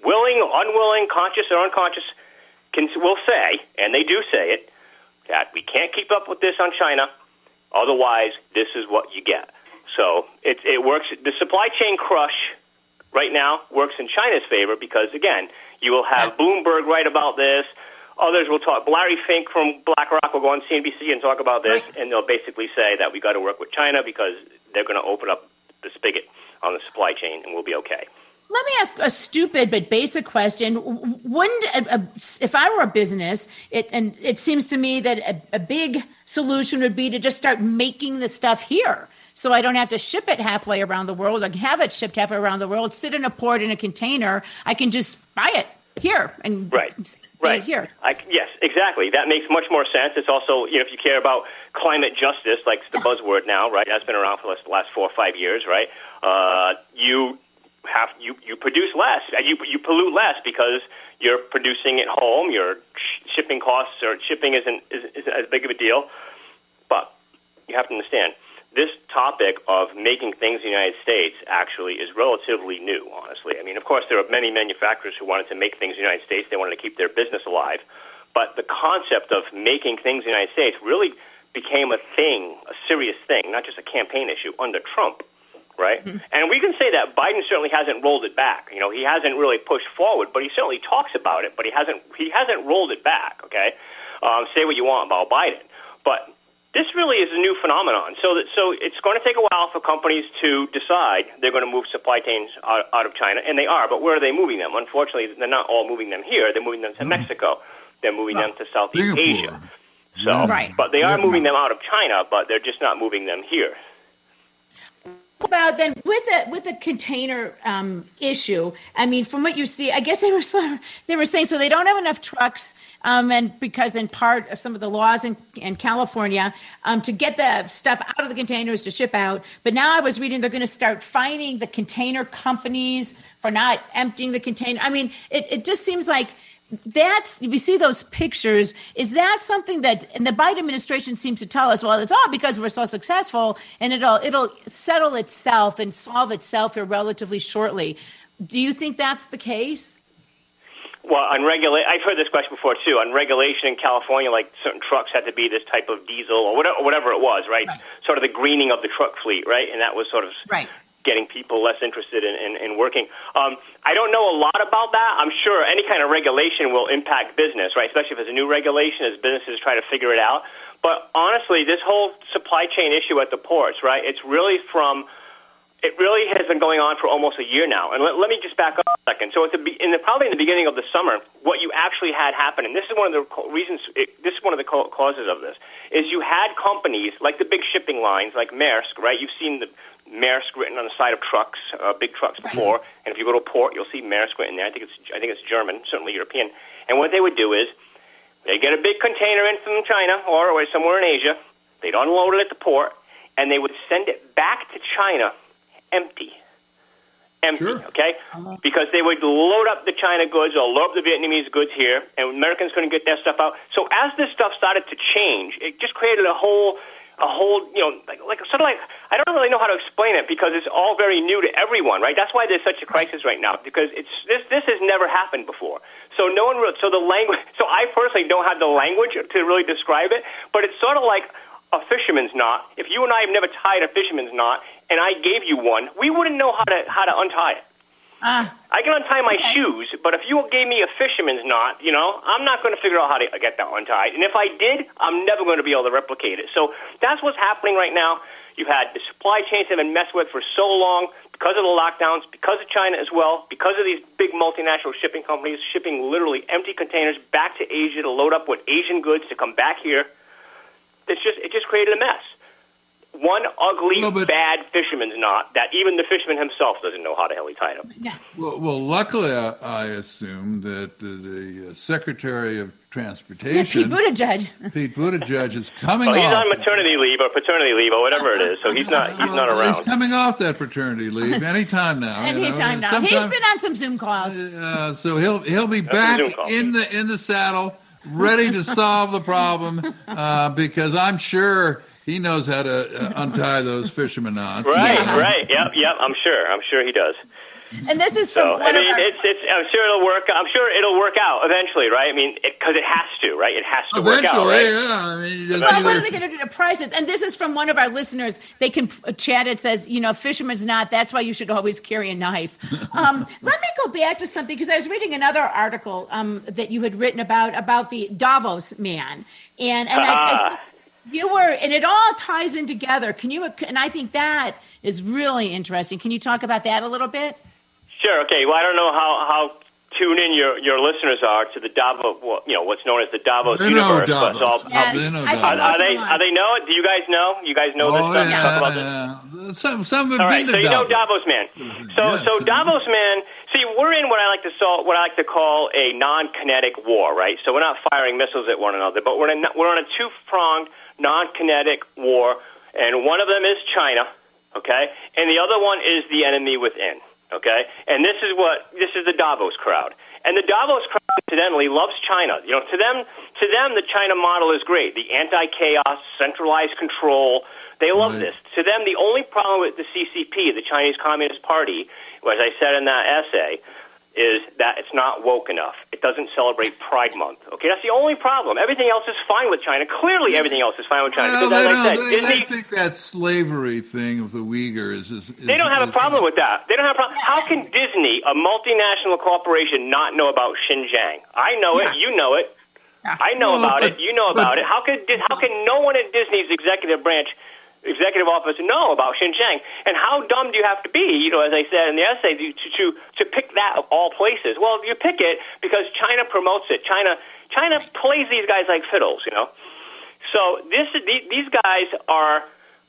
willing, unwilling, conscious or unconscious, can will say, and they do say it, that we can't keep up with this on China. Otherwise, this is what you get. So it, it works. The supply chain crush right now works in China's favor because, again, you will have Bloomberg write about this. Others will talk. Larry Fink from BlackRock will go on C N B C and talk about this, and they'll basically say that we got to work with China because they're going to open up the spigot on the supply chain, and we'll be okay. Let me ask a stupid but basic question. Wouldn't a, a, if I were a business, it, and it seems to me that a, a big solution would be to just start making the stuff here, so I don't have to ship it halfway around the world. I can have it shipped halfway around the world, sit in a port in a container. I can just buy it here and right, right it here. I, yes, exactly. That makes much more sense. It's also, you know, if you care about climate justice, like the buzzword now, right? That's been around for the last four or five years, right? Uh, you have you, you produce less, you you pollute less because you're producing at home. Your sh- shipping costs or shipping isn't, isn't isn't as big of a deal. But you have to understand, this topic of making things in the United States actually is relatively new, honestly. I mean, of course, there are many manufacturers who wanted to make things in the United States. They wanted to keep their business alive. But the concept of making things in the United States really became a thing, a serious thing, not just a campaign issue under Trump, right? Mm-hmm. And we can say that Biden certainly hasn't rolled it back. You know, he hasn't really pushed forward, but he certainly talks about it, but he hasn't he hasn't rolled it back, okay? Um, say what you want about Biden. But this really is a new phenomenon. So that, so it's going to take a while for companies to decide they're going to move supply chains out, out of China, and they are. But where are they moving them? Unfortunately, they're not all moving them here. They're moving them to mm. Mexico. They're moving right. them to Southeast Singapore. Asia. So, right. But they are moving them out of China, but they're just not moving them here. About then with a with a container um, issue, I mean, from what you see, I guess they were they were saying so they don't have enough trucks, um, and because in part of some of the laws in, in California um, to get the stuff out of the containers to ship out. But now I was reading they're going to start fining the container companies for not emptying the container. I mean, it, it just seems like. That's we see those pictures. Is that something that and the Biden administration seems to tell us? Well, it's all because we're so successful, and it'll it'll settle itself and solve itself here relatively shortly. Do you think that's the case? Well, on regula- I've heard this question before too. On regulation in California, like certain trucks had to be this type of diesel or whatever, or whatever it was, right? right? Sort of the greening of the truck fleet, right? And that was sort of right. getting people less interested in, in, in working. Um, I don't know a lot about that. I'm sure any kind of regulation will impact business, right? Especially if it's a new regulation as businesses try to figure it out. But honestly, this whole supply chain issue at the ports, right, it's really from, it really has been going on for almost a year now. And let, let me just back up a second. So at the, in the, probably in the beginning of the summer, what you actually had happen, and this is one of the reasons, it, this is one of the causes of this, is you had companies like the big shipping lines, like Maersk, right? You've seen the Maersk written on the side of trucks, uh, big trucks before, and if you go to a port, you'll see Maersk written there. I think it's I think it's German, certainly European. And what they would do is they get a big container in from China or somewhere in Asia, they'd unload it at the port, and they would send it back to China empty. Empty, sure. okay? Uh-huh. Because they would load up the China goods or load up the Vietnamese goods here, and Americans couldn't get their stuff out. So as this stuff started to change, it just created a whole... a whole, you know, like, like sort of like, I don't really know how to explain it because it's all very new to everyone, right? That's why there's such a crisis right now because it's this this has never happened before. So no one, really, so the language, so I personally don't have the language to really describe it, but it's sort of like a fisherman's knot. If you and I have never tied a fisherman's knot and I gave you one, we wouldn't know how to how to untie it. Uh, I can untie my okay. shoes, but if you gave me a fisherman's knot, you know, I'm not going to figure out how to get that untied. And if I did, I'm never going to be able to replicate it. So that's what's happening right now. You've had the supply chains have been messed with for so long because of the lockdowns, because of China as well, because of these big multinational shipping companies shipping literally empty containers back to Asia to load up with Asian goods to come back here. It's just it just created a mess. One ugly, no, but, bad fisherman's knot that even the fisherman himself doesn't know how the hell he tied him. Yeah. Well, well, luckily, I, I assume that the, the uh, Secretary of Transportation, yeah, Pete Buttigieg, Pete Buttigieg is coming well, he's off. on maternity leave or paternity leave or whatever it is, so he's not he's well, not around. He's coming off that paternity leave anytime now. Anytime you know? now. Sometime, he's been on some Zoom calls. Uh, so he'll he'll be back in the in the saddle, ready to solve the problem, uh, because I'm sure. He knows how to uh, untie those fisherman knots. Right, yeah. right. Yep, yep. I'm sure. I'm sure he does. And this is So, from I one mean, of our, it's, it's, I'm sure it'll work. I'm sure it'll work out eventually, right? I mean, because it, it has to, right? It has to Eventually, work out, right? yeah. I mean, you just well, either- what are they going to do to prices? And this is from one of our listeners. They can uh, chat. It says, you know, fisherman's not. That's why you should always carry a knife. Um, let me go back to something, because I was reading another article um, that you had written about about the Davos man, and and I, I think you were, and it all ties in together. Can you? And I think that is really interesting. Can you talk about that a little bit? Sure. Okay. Well, I don't know how, how tuned in your, your listeners are to the Davos, well, you know, what's known as the Davos They know universe. Davos. But so Yes, They know I think Davos. are, are most they of them are they know it? Do you guys know? You guys know this Oh, stuff? yeah, Talk about this? yeah. Some, some have All been right, to so you know Davos. Davos Man. So, Yes, so I Davos Man. See, we're in what I like to so, what I like to call a non-kinetic war, right? So we're not firing missiles at one another, but we're in, we're on a two-pronged non-kinetic war, and one of them is China, okay, and the other one is the enemy within, okay. And this is what this is the Davos crowd, and the Davos crowd incidentally loves China. You know, to them, to them, the China model is great. The anti-chaos, centralized control. They love Right. this. To them, the only problem with the C C P, the Chinese Communist Party, as I said in that essay, is that it's not woke enough. It doesn't celebrate Pride Month. Okay, that's the only problem. Everything else is fine with China. Clearly, everything else is fine with China. Well, because, they, as I said, don't, they, Disney, they think that slavery thing of the Uyghurs is. is they don't have is, a problem with that. They don't have a problem. How can Disney, a multinational corporation, not know about Xinjiang? I know it. You know it. I know Well, about but- it. You know about but- it. How could how can no one at Disney's executive branch, executive office know about Xinjiang? And how dumb do you have to be? You know, as I said in the essay, to to to pick that of all places. Well, you pick it because China promotes it. China China plays these guys like fiddles. You know, so this these guys are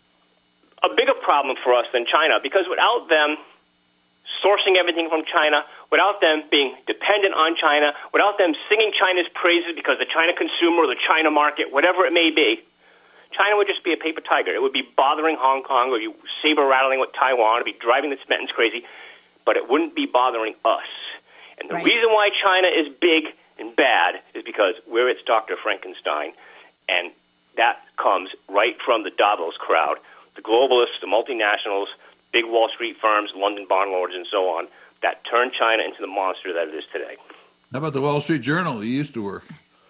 a bigger problem for us than China, because without them sourcing everything from China, without them being dependent on China, without them singing China's praises because the China consumer or the China market, whatever it may be, China would just be a paper tiger. It would be bothering Hong Kong, or you saber rattling with Taiwan, it would be driving the Tibetans crazy, but it wouldn't be bothering us. And the Right. reason why China is big and bad is because we're its Doctor Frankenstein, and that comes right from the Davos crowd, the globalists, the multinationals, big Wall Street firms, London bond lords, and so on, that turned China into the monster that it is today. How about the Wall Street Journal? You used to work.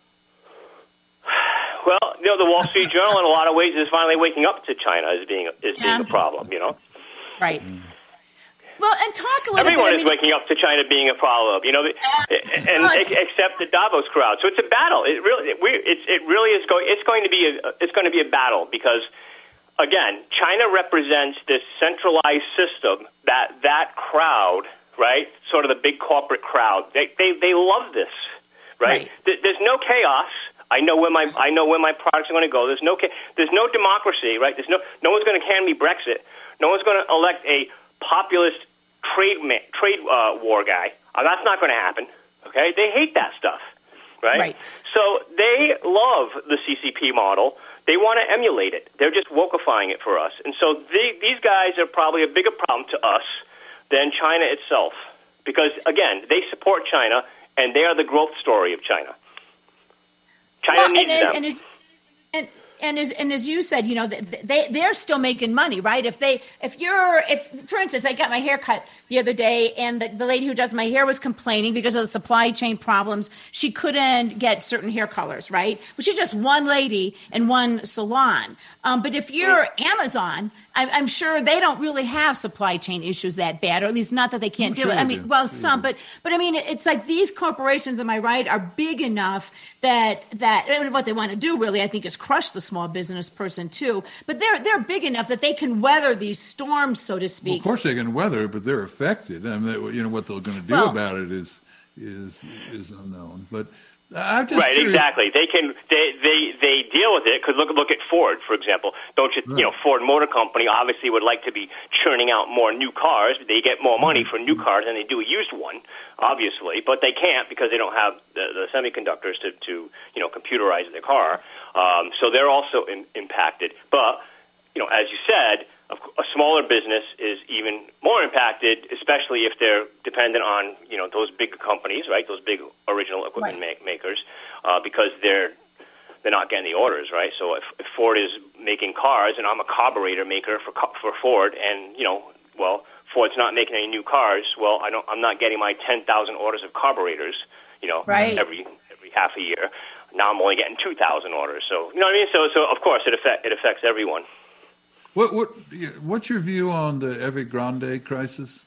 Well, you know, the Wall Street Journal, in a lot of ways, is finally waking up to China as being as being Yeah. a problem. You know, Right. Well, and talk a little everyone bit. I is mean, waking up to China being a problem. You know, and Well, ex- except the Davos crowd. So it's a battle. It really, it, we, it's it really is going. It's going to be a. It's going to be a battle because, again, China represents this centralized system that that crowd, right? Sort of the big corporate crowd. They they they love this, right? Right. Th- There's no chaos. I know where my I know where my products are going to go. There's no ca- there's no democracy, right? There's no no one's going to hand me Brexit. No one's going to elect a populist trade ma- trade uh, war guy. Uh, that's not going to happen. Okay, they hate that stuff, right? Right. So they love the C C P model. They want to emulate it. They're just wokeifying it for us. And so the, these guys are probably a bigger problem to us than China itself, because again, they support China and they are the growth story of China. China well, needs and, them. and, and, and, and as and as you said, you know, they they're still making money, right? If they if you're if for instance, I got my hair cut the other day, and the, the lady who does my hair was complaining because of the supply chain problems. She couldn't get certain hair colors, right? Which is just one lady in one salon. Um, but if you're Amazon, I'm, I'm sure they don't really have supply chain issues that bad, or at least not that they can't I'm do sure it. they I mean, do. well, Sure some, they but but I mean, it's like these corporations, am I right, are big enough that that I mean, what they want to do really, I think, is crush the small business person too. But they're they're big enough that they can weather these storms, so to Well, speak. of course they can weather it, but they're affected. I mean, they, you know what they're going to do Well- about it is is is unknown. But I'm just Right, curious. exactly. They can they they they deal with it. Because look look at Ford, for example. Don't you Right. you know Ford Motor Company obviously would like to be churning out more new cars. They get more money for new cars than they do a used one, obviously. But they can't because they don't have the, the semiconductors to to you know computerize their car. Um, so they're also in, impacted. But you know, as you said, a, a smaller business is even more impacted, especially if they're dependent on, you know, those big companies, right? Those big original equipment Right. ma- makers, uh, because they're they're not getting the orders, right? So if, if Ford is making cars, and I'm a carburetor maker for for Ford, and you know, well, Ford's not making any new cars. Well, I don't, I'm not getting my ten thousand orders of carburetors, you know, right. every every half a year. Now I'm only getting two thousand orders. So, you know what I mean? So, so of course, it affect, it affects everyone. What what what's your view on the Evergrande crisis?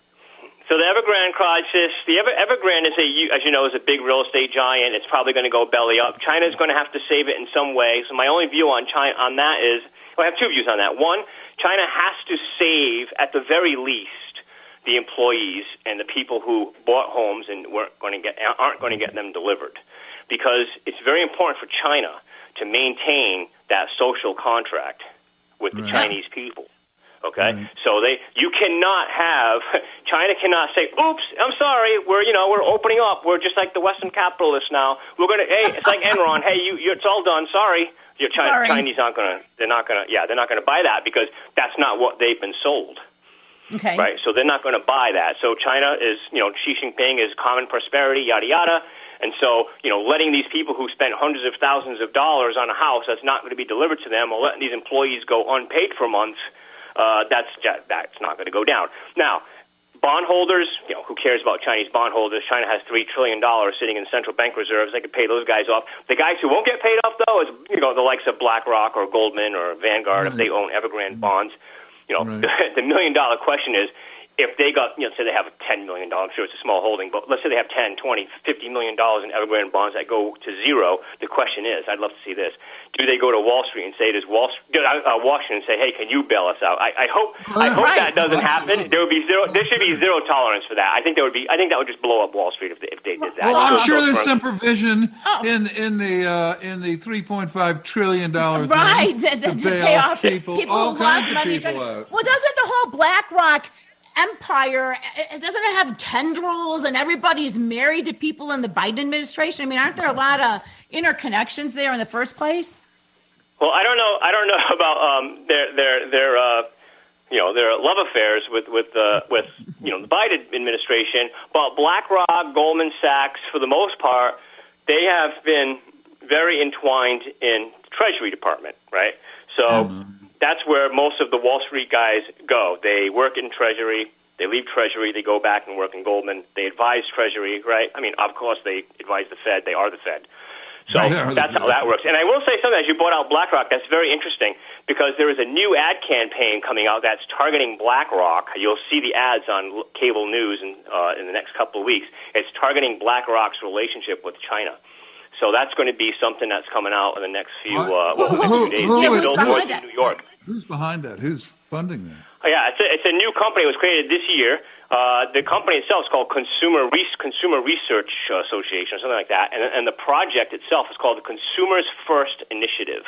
So the Evergrande crisis, the Ever, Evergrande is a, as you know, is a big real estate giant. It's probably going to go belly up. China's going to have to save it in some way. So my only view on China on that is, well, I have two views on that. One, China has to save at the very least the employees and the people who bought homes and weren't going to get aren't going to get them delivered, because it's very important for China to maintain that social contract with the right. Chinese people. Okay, right. So they, you cannot have, China cannot say, "Oops, I'm sorry, we're you know we're opening up. We're just like the Western capitalists now. We're gonna, hey, it's like Enron. Hey, you, you it's all done. Sorry, your China, sorry. Chinese aren't gonna, they're not gonna, yeah, they're not gonna buy that because that's not what they've been sold. Okay, right? So they're not going to buy that. So China is, you know, Xi Jinping is common prosperity, yada yada. And so, you know, letting these people who spent hundreds of thousands of dollars on a house that's not going to be delivered to them, or letting these employees go unpaid for months. Uh, that's that's not going to go down. Now, bondholders, you know, who cares about Chinese bondholders? China has three trillion dollars sitting in central bank reserves. They could pay those guys off. The guys who won't get paid off, though, is, you know, the likes of BlackRock or Goldman or Vanguard, right. if they own Evergrande bonds. You know, right. the, the million-dollar question is, if they got, you know, say they have ten million dollars, I'm sure it's a small holding, but let's say they have ten, twenty, fifty million dollars in Evergrande bonds that go to zero. The question is, I'd love to see this. Do they go to Wall Street and say, does Wall Street, uh, Washington say, hey, can you bail us out? I, I hope, I hope right. that doesn't happen. There would be zero, there should be zero tolerance for that. I think there would be, I think that would just blow up Wall Street if they, if they did that. Well, I'm so, sure so there's some provision oh. in, in the, uh, in the three point five trillion dollars right. thing the, the, to to bail pay off off people, people all who kinds lost of money. people out. Well, doesn't the whole BlackRock empire, it doesn't it have tendrils and everybody's married to people in the Biden administration? I mean, aren't there a lot of interconnections there in the first place? Well, I don't know. I don't know about um, their their their uh, you know their love affairs with with uh, with you know the Biden administration. But BlackRock, Goldman Sachs, for the most part, they have been very entwined in the Treasury Department, right? So. Mm-hmm. That's where most of the Wall Street guys go. They work in Treasury. They leave Treasury. They go back and work in Goldman. They advise Treasury, right? I mean, of course, they advise the Fed. They are the Fed. So that's how that works. And I will say something, as you brought out BlackRock, that's very interesting, because there is a new ad campaign coming out that's targeting BlackRock. You'll see the ads on cable news in, uh, in the next couple of weeks. It's targeting BlackRock's relationship with China. So that's going to be something that's coming out in the next few, uh, well, who, next few days. Who, who, Bill who, in New York. Who's behind that? Who's funding that? Oh, yeah, it's a, it's a new company. It was created this year. Uh, the company itself is called Consumer Re- Consumer Research Association or something like that. And, and the project itself is called the Consumers First Initiative.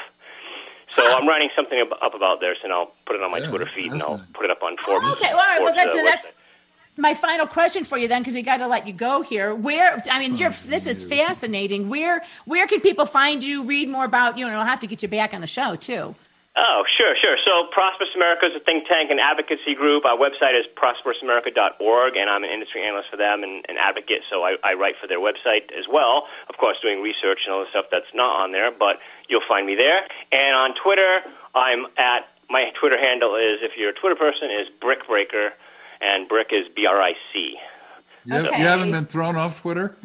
So I'm writing something up, up about this, and I'll put it on my yeah, Twitter feed, and I'll nice. put it up on Forbes. Oh, okay, all right. Well, that's, uh, that's my final question for you then, because we got to let you go here. Where, I mean, you're, this is fascinating. Where, where can people find you, read more about you? And I'll have to get you back on the show too. Oh, sure, sure. So Prosperous America is a think tank and advocacy group. Our website is prosperous america dot org, and I'm an industry analyst for them and an advocate, so I, I write for their website as well, of course, doing research and all the stuff that's not on there, but you'll find me there. And on Twitter, I'm at, my Twitter handle is, if you're a Twitter person, is Brickbreaker, and Brick is B R I C. You, okay. you haven't been thrown off Twitter?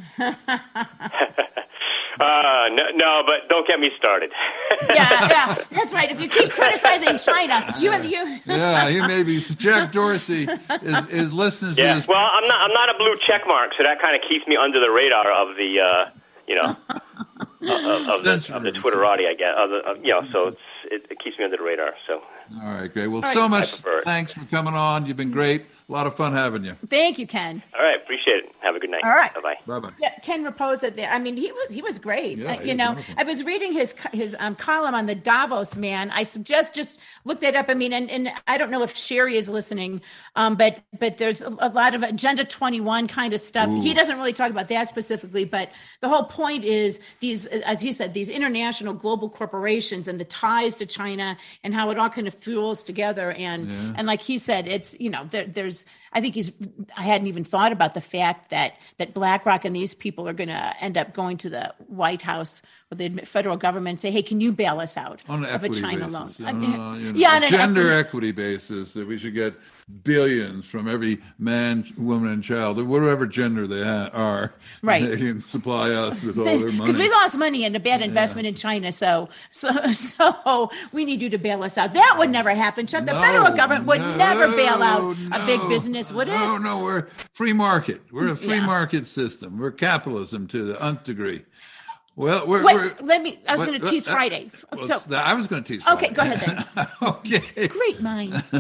Uh, no, no, but don't get me started. yeah, yeah, that's right. If you keep criticizing China, you and you. yeah, he may be. Jack Dorsey is, is listening to yeah. this. Well, I'm not. I'm not a blue check mark, so that kind of keeps me under the radar of the, uh, you know, of, of, the, of the Twitterati, I guess. Of the, of, you know, so it's, it, it keeps me under the radar. So. All right, great. Well, right. so much thanks for coming on. You've been great. A lot of fun having you. Thank you, Ken. All right, appreciate it. Have a good night. All right. Bye-bye. Bye-bye. Yeah, Ken Raposa there. I mean, he was he was great. Yeah, uh, you know, wonderful. I was reading his his um, column on the Davos man. I suggest just look that up. I mean, and, and I don't know if Sherry is listening, um, but but there's a, a lot of Agenda twenty-one kind of stuff. Ooh. He doesn't really talk about that specifically, but the whole point is these, as he said, these international global corporations and the ties to China and how it all kind of fuels together. And yeah. and like he said, it's, you know, there, there's, I think he's, I hadn't even thought about the fact that that BlackRock and these people are going to end up going to the White House or the federal government and say, hey, can you bail us out on an of a equity China basis. loan? Uh, you know, yeah, on a gender an equity. equity basis, that we should get billions from every man, woman, and child, or whatever gender they ha- are. Right. They can supply us with all their money. Because we lost money in a bad investment yeah. in China. So, so, so we need you to bail us out. That would never happen, Chuck. The no, federal government would no, never bail out no, a big business, would it? No, no, we're free market. We're a free yeah. market system. We're capitalism to the nth degree. Well, we're, Wait, we're, let me. I was going to tease uh, Friday. Well, so I was going to tease Friday. Okay, go ahead then. Okay. Great minds.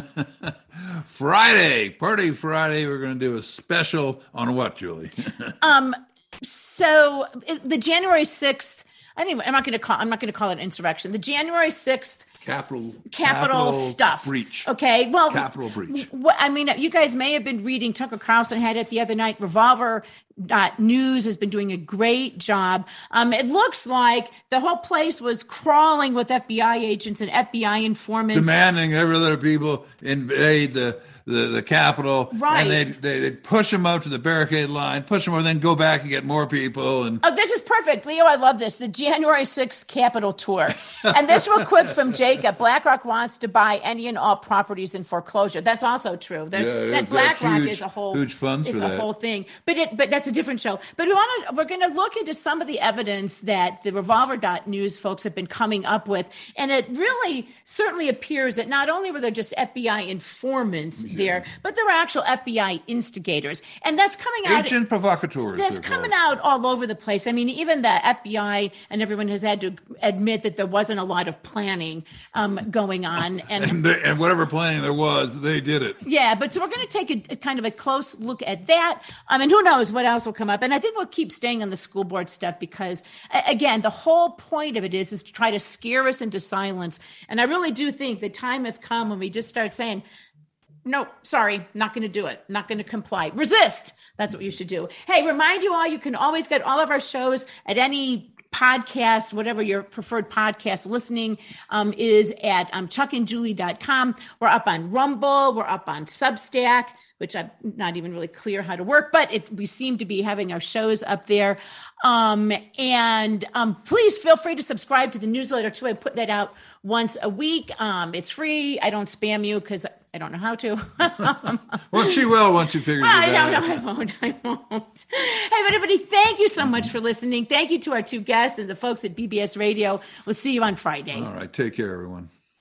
Friday, Party Friday. We're going to do a special on what, Julie? um. So it, the January sixth. I think I'm not going to call. I'm not going to call it insurrection. The January sixth. Capital, capital, capital stuff. Breach. Okay. Well, capital breach. W- I mean, you guys may have been reading Tucker Carlson had it the other night. Revolver uh, News has been doing a great job. Um, it looks like the whole place was crawling with F B I agents and F B I informants, demanding every other people invade the. The, the Capitol, right? And they'd, they'd push them up to the barricade line, push them over, then go back and get more people. And oh, this is perfect, Leo. I love this. The January sixth Capitol tour, and this real quick from Jacob. BlackRock wants to buy any and all properties in foreclosure. That's also true. There's, yeah, that BlackRock huge, is a whole huge funds it's for a that. whole thing. But it, but that's a different show. But we want to. We're going to look into some of the evidence that the Revolver News folks have been coming up with, and it really certainly appears that not only were there just F B I informants yeah. there, but there were actual F B I instigators, and that's coming out. Agent provocateurs. That's coming out all over the place. I mean, even the F B I and everyone has had to admit that there wasn't a lot of planning um, going on, and and, they, and whatever planning there was, they did it. Yeah, but so we're going to take a, a kind of a close look at that. I mean, who knows what else will come up? And I think we'll keep staying on the school board stuff because, again, the whole point of it is is to try to scare us into silence. And I really do think the time has come when we just start saying, no, sorry, not going to do it. Not going to comply. Resist. That's what you should do. Hey, remind you all, you can always get all of our shows at any podcast, whatever your preferred podcast listening um, is at um, chuck and julie dot com. We're up on Rumble. We're up on Substack, which I'm not even really clear how to work, but it, we seem to be having our shows up there. Um, and um, please feel free to subscribe to the newsletter too. I put that out once a week. Um, it's free. I don't spam you because I don't know how to. Well, she will once you figure it out. No, no, I won't. I won't. Hey, everybody, thank you so much for listening. Thank you to our two guests and the folks at B B S Radio. We'll see you on Friday. All right. Take care, everyone.